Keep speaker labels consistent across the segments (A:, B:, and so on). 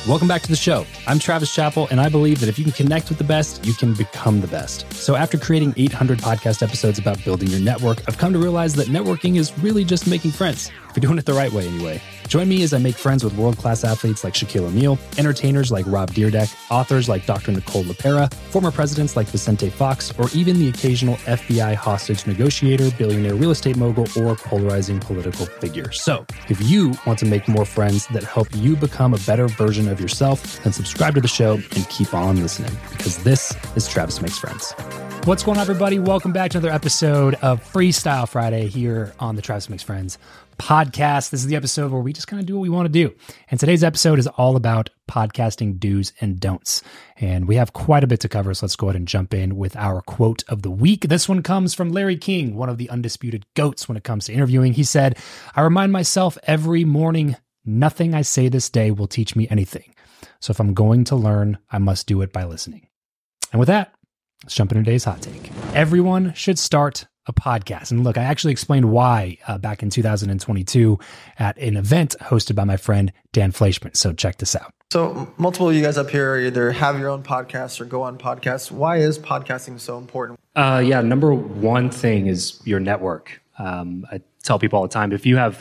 A: Welcome back to the show. I'm Travis Chappell, and I believe that if you can connect with the best, you can become the best. So after creating 800 podcast episodes about building your network, I've come to realize that networking is really just making friends. If you're doing it the right way anyway. Join me as I make friends with world-class athletes like Shaquille O'Neal, entertainers like Rob Dyrdek, authors like Dr. Nicole LePera, former presidents like Vicente Fox, or even the occasional FBI hostage negotiator, billionaire real estate mogul, or polarizing political figure. So if you want to make more friends that help you become a better version of yourself, then subscribe to the show and keep on listening, because this is Travis Makes Friends.
B: What's going on, everybody? Welcome back to another episode of Freestyle Friday here on the Travis Makes Friends podcast. This is the episode where we just kind of do what we want to do. And today's episode is all about podcasting do's and don'ts. And we have quite a bit to cover, so let's go ahead and jump in with our quote of the week. This one comes from Larry King, one of the undisputed GOATs when it comes to interviewing. He said, "I remind myself every morning, nothing I say this day will teach me anything. So if I'm going to learn, I must do it by listening." And with that, let's jump into today's hot take. Everyone should start a podcast. And look, I actually explained why back in 2022 at an event hosted by my friend Dan Fleischman. So check this out.
C: So multiple of you guys up here either have your own podcasts or go on podcasts. Why is podcasting so important?
D: Number one thing is your network. I tell people all the time, if you have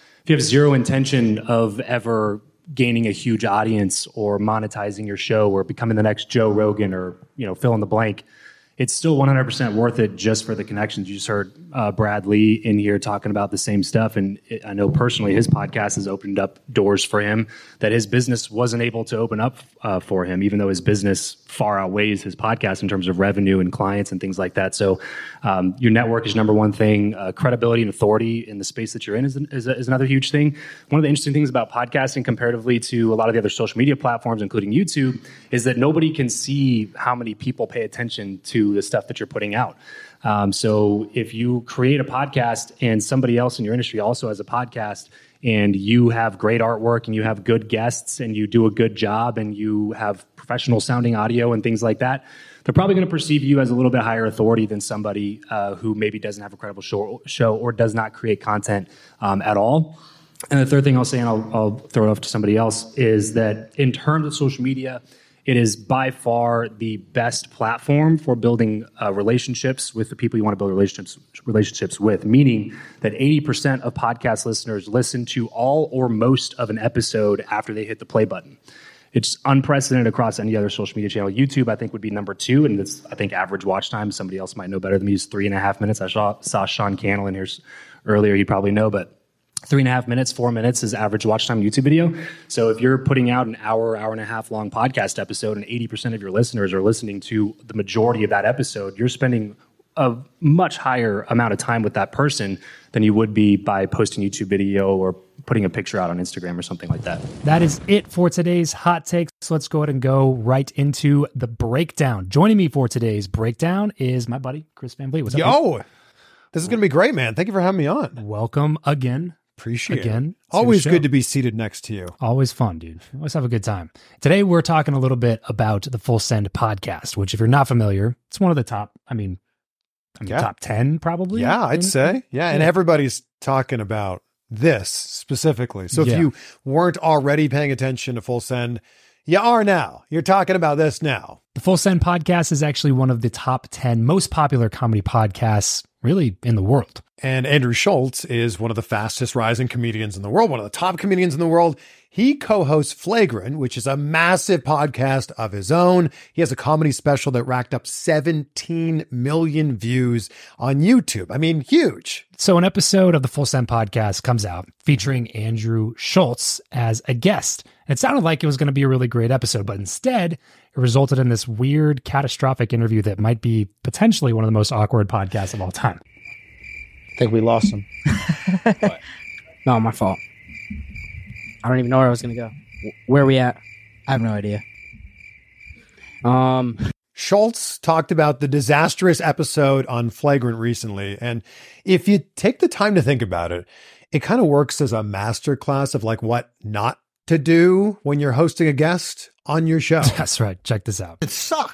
D: zero intention of ever gaining a huge audience or monetizing your show or becoming the next Joe Rogan or, fill in the blank, it's still 100% worth it just for the connections. You just heard Brad Lee in here talking about the same stuff. And I know personally his podcast has opened up doors for him that his business wasn't able to open up for him, even though his business far outweighs his podcast in terms of revenue and clients and things like that. So your network is number one thing. Credibility and authority in the space that you're in is another huge thing. One of the interesting things about podcasting comparatively to a lot of the other social media platforms, including YouTube, is that nobody can see how many people pay attention to the stuff that you're putting out. So if you create a podcast and somebody else in your industry also has a podcast and you have great artwork and you have good guests and you do a good job and you have professional sounding audio and things like that, they're probably going to perceive you as a little bit higher authority than somebody who maybe doesn't have a credible show or does not create content at all. And the third thing I'll say, and I'll throw it off to somebody else, is that in terms of social media, it is by far the best platform for building relationships with the people you want to build relationships with, meaning that 80% of podcast listeners listen to all or most of an episode after they hit the play button. It's unprecedented across any other social media channel. YouTube, I think, would be number two, and it's, I think, average watch time. Somebody else might know better than me is 3.5 minutes. I saw Sean Cannell in here earlier. He'd probably know, but 3.5 minutes, 4 minutes is average watch time YouTube video. So if you're putting out an hour and a half long podcast episode and 80% of your listeners are listening to the majority of that episode, you're spending a much higher amount of time with that person than you would be by posting YouTube video or putting a picture out on Instagram or something like that.
B: That is it for today's hot takes. So let's go ahead and go right into the breakdown. Joining me for today's breakdown is my buddy, Chris Van Vliet. What's up?
E: Yo, this is going to be great, man. Thank you for having me on.
B: Welcome again.
E: Appreciate it. Always good to be seated next to you.
B: Always fun, dude. Always have a good time. Today, we're talking a little bit about the Full Send podcast, which if you're not familiar, it's one of the top, top 10 probably.
E: Yeah, I'd say. Yeah, and everybody's talking about this specifically. So if you weren't already paying attention to Full Send, you are now. You're talking about this now.
B: The Full Send podcast is actually one of the top 10 most popular comedy podcasts really in the world.
E: And Andrew Schulz is one of the fastest rising comedians in the world, one of the top comedians in the world. He co-hosts Flagrant, which is a massive podcast of his own. He has a comedy special that racked up 17 million views on YouTube. I mean, huge.
B: So an episode of the Full Send podcast comes out featuring Andrew Schulz as a guest. It sounded like it was going to be a really great episode, but instead it resulted in this weird, catastrophic interview that might be potentially one of the most awkward podcasts of all time.
F: I think we lost him. What? No, my fault. I don't even know where I was going to go. Where are we at? I have no idea.
E: Schulz talked about the disastrous episode on Flagrant recently. And if you take the time to think about it, it kind of works as a masterclass of like what not to do when you're hosting a guest on your show.
B: That's right. Check this out.
C: It sucked.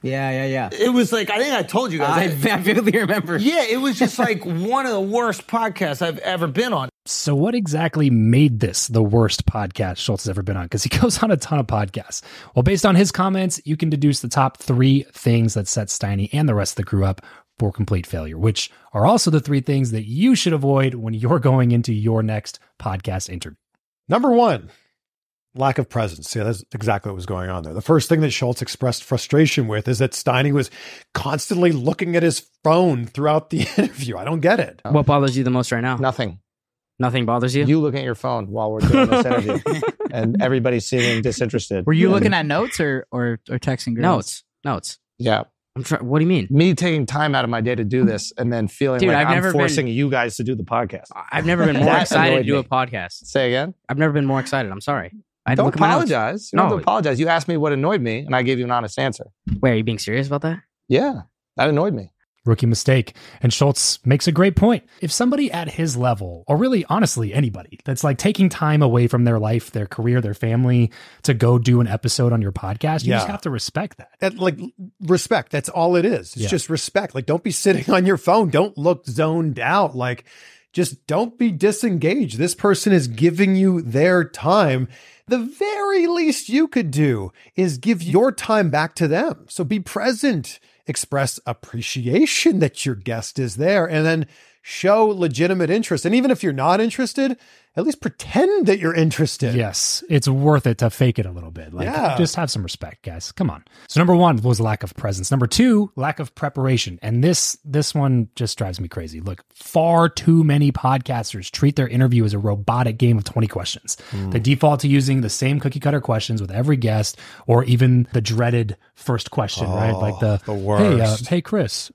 F: Yeah.
G: It was like, I think I told you guys.
F: I vividly remember.
G: Yeah, it was just like one of the worst podcasts I've ever been on.
B: So what exactly made this the worst podcast Schultz has ever been on? Because he goes on a ton of podcasts. Well, based on his comments, you can deduce the top 3 things that set Steiny and the rest of the crew up for complete failure, which are also the 3 things that you should avoid when you're going into your next podcast interview.
E: Number 1, lack of presence. Yeah, that's exactly what was going on there. The first thing that Schultz expressed frustration with is that Steiny was constantly looking at his phone throughout the interview. I don't get it.
F: What bothers you the most right now?
H: Nothing.
F: Nothing bothers you?
H: You looking at your phone while we're doing this interview, and everybody seeming disinterested.
I: Were you looking at notes or texting girls?
F: Notes.
H: Yeah.
F: What do you mean?
H: Me taking time out of my day to do this and then feeling
F: Dude,
H: like
F: I've
H: I'm
F: never
H: forcing you guys to do the podcast.
F: I've never been more
H: That
F: excited to
H: annoyed
F: do
H: me.
F: a podcast.
H: Say again?
F: I've never been more excited. I'm sorry. I had to
H: Don't
F: look at my notes.
H: apologize. You don't have
F: No.
H: to apologize. You asked me what annoyed me, and I gave you an honest answer.
F: Wait, are you being serious about that?
H: Yeah, that annoyed me.
B: Rookie mistake. And Schultz makes a great point. If somebody at his level, or really honestly anybody, that's like taking time away from their life, their career, their family to go do an episode on your podcast, you just have to respect that.
E: Respect. That's all it is. It's just respect. Like, don't be sitting on your phone. Don't look zoned out. Like, just don't be disengaged. This person is giving you their time. The very least you could do is give your time back to them. So be present. Express appreciation that your guest is there, and then show legitimate interest. And even if you're not interested, at least pretend that you're interested.
B: Yes, it's worth it to fake it a little bit. Just have some respect, guys. Come on. So number 1 was lack of presence. Number 2, lack of preparation. And this one just drives me crazy. Look, far too many podcasters treat their interview as a robotic game of 20 questions. They default to using the same cookie cutter questions with every guest, or even the dreaded first question, right? Like the
E: worst.
B: Hey, Chris,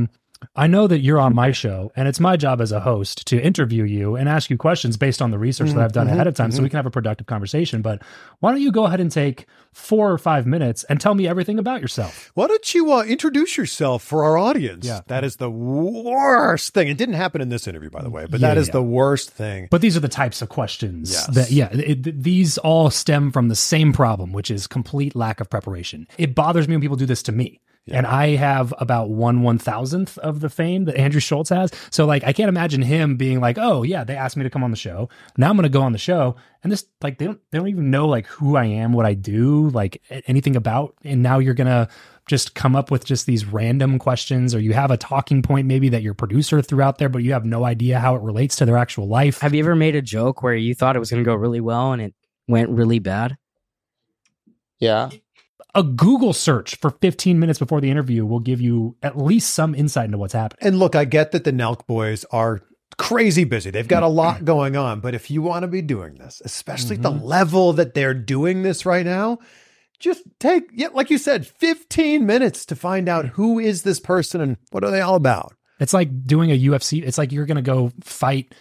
B: I know that you're on my show, and it's my job as a host to interview you and ask you questions based on the research that I've done ahead of time so we can have a productive conversation. But why don't you go ahead and take 4 or 5 minutes and tell me everything about yourself?
E: Why don't you introduce yourself for our audience?
B: Yeah.
E: That is the worst thing. It didn't happen in this interview, by the way, but that is the worst thing.
B: But these are the types of questions these all stem from the same problem, which is complete lack of preparation. It bothers me when people do this to me. Yeah. And I have about 1/1000th of the fame that Andrew Schultz has. So like, I can't imagine him being like, oh yeah, they asked me to come on the show. Now I'm going to go on the show. And this, like, they don't even know like who I am, what I do, like anything about. And now you're going to just come up with just these random questions, or you have a talking point maybe that your producer threw out there, but you have no idea how it relates to their actual life.
F: Have you ever made a joke where you thought it was going to go really well and it went really bad?
H: Yeah.
B: A Google search for 15 minutes before the interview will give you at least some insight into what's happening.
E: And look, I get that the Nelk boys are crazy busy. They've got a lot going on. But if you want to be doing this, especially at the level that they're doing this right now, just take, like you said, 15 minutes to find out who is this person and what are they all about.
B: It's like doing a UFC. It's like you're going to go fight,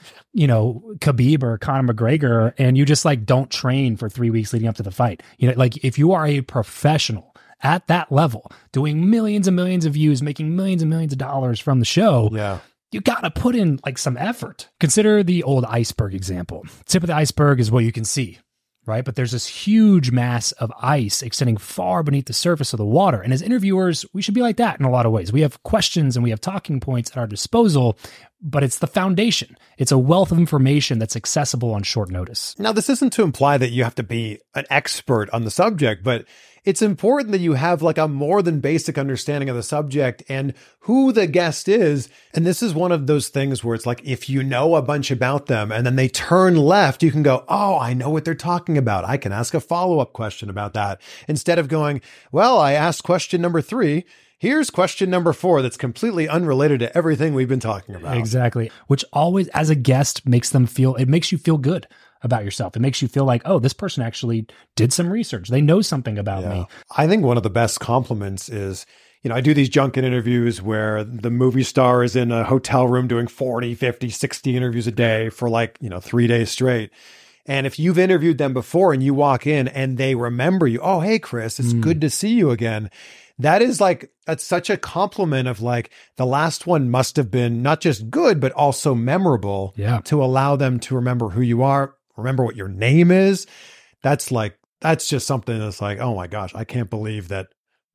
B: Khabib or Conor McGregor, and you just like don't train for 3 weeks leading up to the fight. Like if you are a professional at that level, doing millions and millions of views, making millions and millions of dollars from the show, you got to put in like some effort. Consider the old iceberg example. Tip of the iceberg is what you can see, right? But there's this huge mass of ice extending far beneath the surface of the water. And as interviewers, we should be like that in a lot of ways. We have questions and we have talking points at our disposal, but it's the foundation. It's a wealth of information that's accessible on short notice.
E: Now, this isn't to imply that you have to be an expert on the subject, but it's important that you have like a more than basic understanding of the subject and who the guest is. And this is one of those things where it's like, if you know a bunch about them and then they turn left, you can go, oh, I know what they're talking about. I can ask a follow-up question about that. Instead of going, well, I asked question number 3. Here's question number 4 that's completely unrelated to everything we've been talking about.
B: Exactly. Which always, as a guest, makes you feel good about yourself. It makes you feel like, oh, this person actually did some research. They know something about me.
E: I think one of the best compliments is, I do these junket interviews where the movie star is in a hotel room doing 40, 50, 60 interviews a day for 3 days straight. And if you've interviewed them before and you walk in and they remember you, oh, hey, Chris, it's good to see you again. That's such a compliment of like, the last one must have been not just good, but also memorable to allow them to remember who you are, remember what your name is. That's just something that's like, oh my gosh, I can't believe that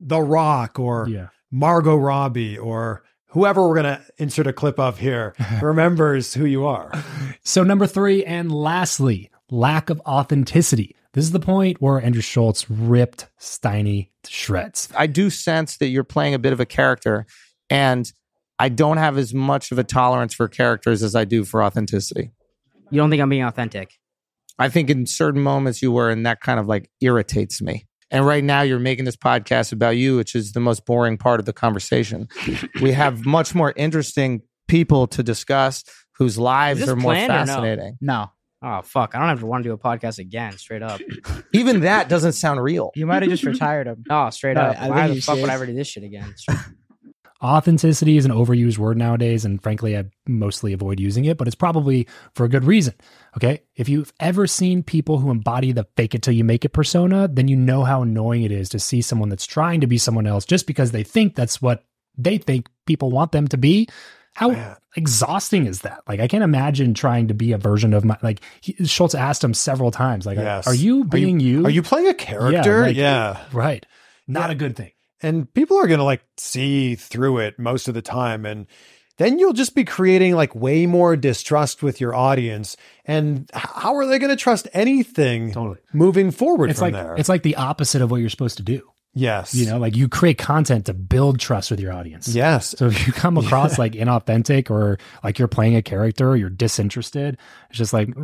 E: The Rock or Margot Robbie or whoever we're going to insert a clip of here remembers who you are.
B: So number 3, and lastly, lack of authenticity. This is the point where Andrew Schulz ripped Steiny to shreds.
G: I do sense that you're playing a bit of a character, and I don't have as much of a tolerance for characters as I do for authenticity.
F: You don't think I'm being authentic?
G: I think in certain moments you were, and that kind of like irritates me. And right now you're making this podcast about you, which is the most boring part of the conversation. We have much more interesting people to discuss whose lives are more fascinating.
I: No.
F: Oh, fuck. I don't ever want to do a podcast again, straight up.
G: Even that doesn't sound real.
I: You might have just retired him.
F: Oh, straight up. Why the fuck
I: should.
F: would I ever do this shit again?
B: Authenticity is an overused word nowadays, and frankly, I mostly avoid using it, but it's probably for a good reason. Okay? If you've ever seen people who embody the fake it till you make it persona, then you know how annoying it is to see someone that's trying to be someone else just because they think that's what they think people want them to be. How exhausting is that? Like, I can't imagine trying to be a version of my, like, Schulz asked him several times, like, are you being you?
E: Are you playing a character?
B: Right. Not a good thing.
E: And people are going to like see through it most of the time. And then you'll just be creating like way more distrust with your audience. And how are they going to trust anything moving forward from there?
B: It's like the opposite of what you're supposed to do.
E: Yes.
B: You know, like you create content to build trust with your audience.
E: Yes.
B: So if you come across like inauthentic or like you're playing a character or you're disinterested, it's just like,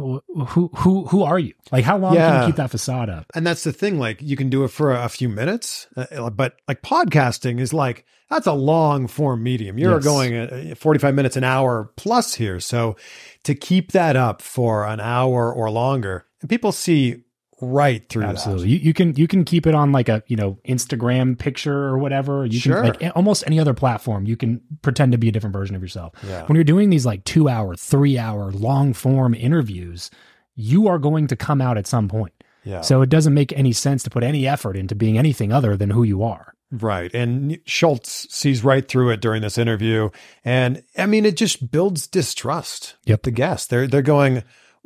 B: who are you? Like, how long can you keep that facade up?
E: And that's the thing. Like, you can do it for a few minutes, but like podcasting is like, that's a long form medium. You're going 45 minutes, an hour plus here. So to keep that up for an hour or longer, and people see right through
B: absolutely that. You can keep it on like a Instagram picture or whatever. You can like almost any other platform, you can pretend to be a different version of yourself. When you're doing these like 2-hour 3-hour long form interviews, you are going to come out at some point. So it doesn't make any sense to put any effort into being anything other than who you are.
E: Right. And Schulz sees right through it during this interview. And I mean, it just builds distrust. The guests, they're going,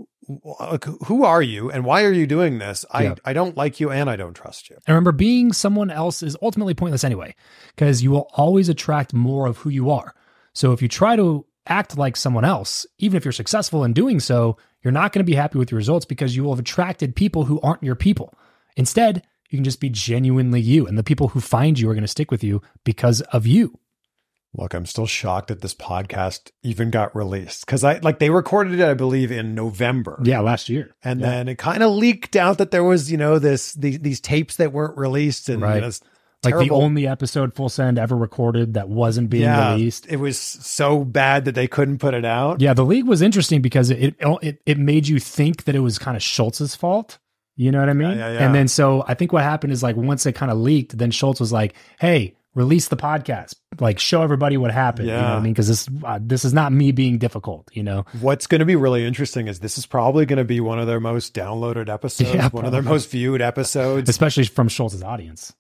E: who are you and why are you doing this? I don't like you and I don't trust you.
B: And remember, being someone else is ultimately pointless anyway, because you will always attract more of who you are. So if you try to act like someone else, even if you're successful in doing so, you're not going to be happy with your results because you will have attracted people who aren't your people. Instead, you can just be genuinely you, and the people who find you are going to stick with you because of you.
E: Look, I'm still shocked that this podcast even got released because they recorded it, I believe, in November.
B: Yeah, last year.
E: And then it kind of leaked out that there was, these tapes that weren't released. And
B: like the only episode Full Send ever recorded that wasn't being released.
E: It was so bad that they couldn't put it out.
B: Yeah, the leak was interesting because it made you think that it was kind of Schultz's fault. You know what I mean?
E: Yeah.
B: And then so I think what happened is like once it kind of leaked, then Schulz was like, hey, release the podcast, like show everybody what happened. You know what I mean? Because this is not me being difficult,
E: What's going to be really interesting is this is probably going to be one of their most downloaded episodes, one of their most viewed episodes.
B: Especially from Schultz's audience.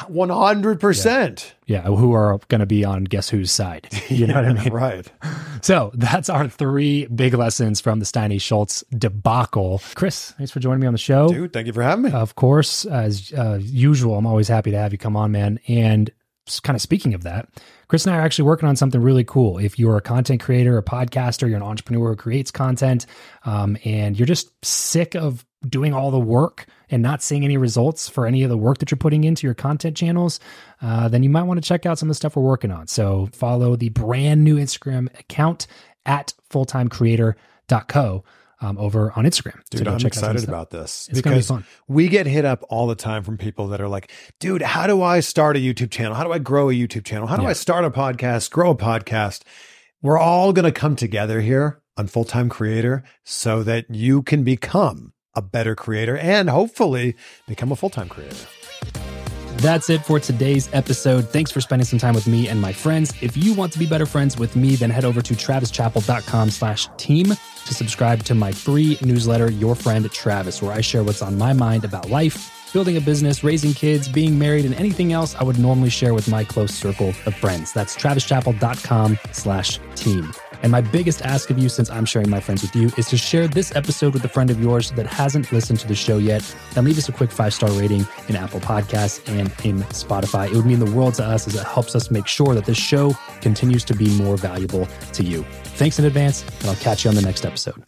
E: 100%.
B: Yeah, who are going to be on Guess Who's side. You know what I mean?
E: Right.
B: So that's our 3 big lessons from the Steiny Schulz debacle. Chris, thanks for joining me on the show.
E: Dude, thank you for having me.
B: Of course, as usual, I'm always happy to have you come on, man. And kind of speaking of that, Chris and I are actually working on something really cool. If you're a content creator, a podcaster, you're an entrepreneur who creates content, and you're just sick of doing all the work and not seeing any results for any of the work that you're putting into your content channels, then you might want to check out some of the stuff we're working on. So follow the brand new Instagram account at fulltimecreator.co over on Instagram.
E: Dude, I'm excited about this
B: because
E: we get hit up all the time from people that are like, dude, how do I start a YouTube channel? How do I grow a YouTube channel? How do I start a podcast, grow a podcast? We're all going to come together here on Full Time Creator so that you can become a better creator and hopefully become a full-time creator.
A: That's it for today's episode. Thanks for spending some time with me and my friends. If you want to be better friends with me, then head over to travischappell.com/team to subscribe to my free newsletter, Your Friend Travis, where I share what's on my mind about life, building a business, raising kids, being married, and anything else I would normally share with my close circle of friends. That's travischappell.com/team. And my biggest ask of you, since I'm sharing my friends with you, is to share this episode with a friend of yours that hasn't listened to the show yet, and leave us a quick 5-star rating in Apple Podcasts and in Spotify. It would mean the world to us as it helps us make sure that this show continues to be more valuable to you. Thanks in advance, and I'll catch you on the next episode.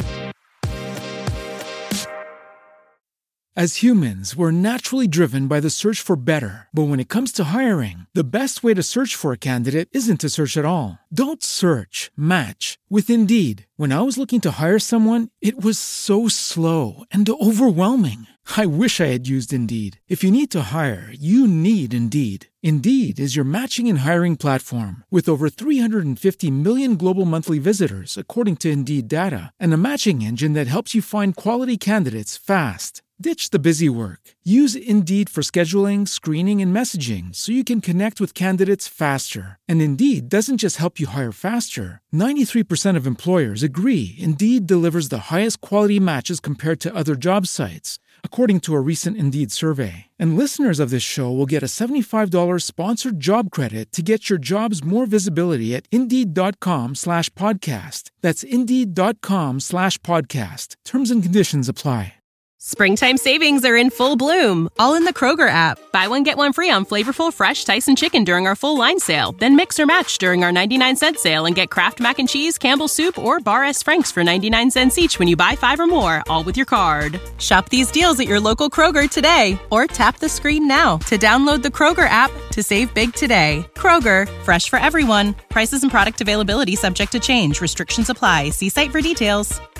J: As humans, we're naturally driven by the search for better. But when it comes to hiring, the best way to search for a candidate isn't to search at all. Don't search, match with Indeed. When I was looking to hire someone, it was so slow and overwhelming. I wish I had used Indeed. If you need to hire, you need Indeed. Indeed is your matching and hiring platform with over 350 million global monthly visitors, according to Indeed data, and a matching engine that helps you find quality candidates fast. Ditch the busy work. Use Indeed for scheduling, screening, and messaging so you can connect with candidates faster. And Indeed doesn't just help you hire faster. 93% of employers agree Indeed delivers the highest quality matches compared to other job sites, according to a recent Indeed survey. And listeners of this show will get a $75 sponsored job credit to get your jobs more visibility at Indeed.com/podcast. That's Indeed.com/podcast. Terms and conditions apply.
K: Springtime savings are in full bloom, all in the Kroger app. Buy one, get one free on flavorful, fresh Tyson chicken during our full line sale. Then mix or match during our 99-cent sale and get Kraft Mac and Cheese, Campbell's Soup, or Bar S. Frank's for 99 cents each when you buy 5 or more, all with your card. Shop these deals at your local Kroger today, or tap the screen now to download the Kroger app to save big today. Kroger, fresh for everyone. Prices and product availability subject to change. Restrictions apply. See site for details.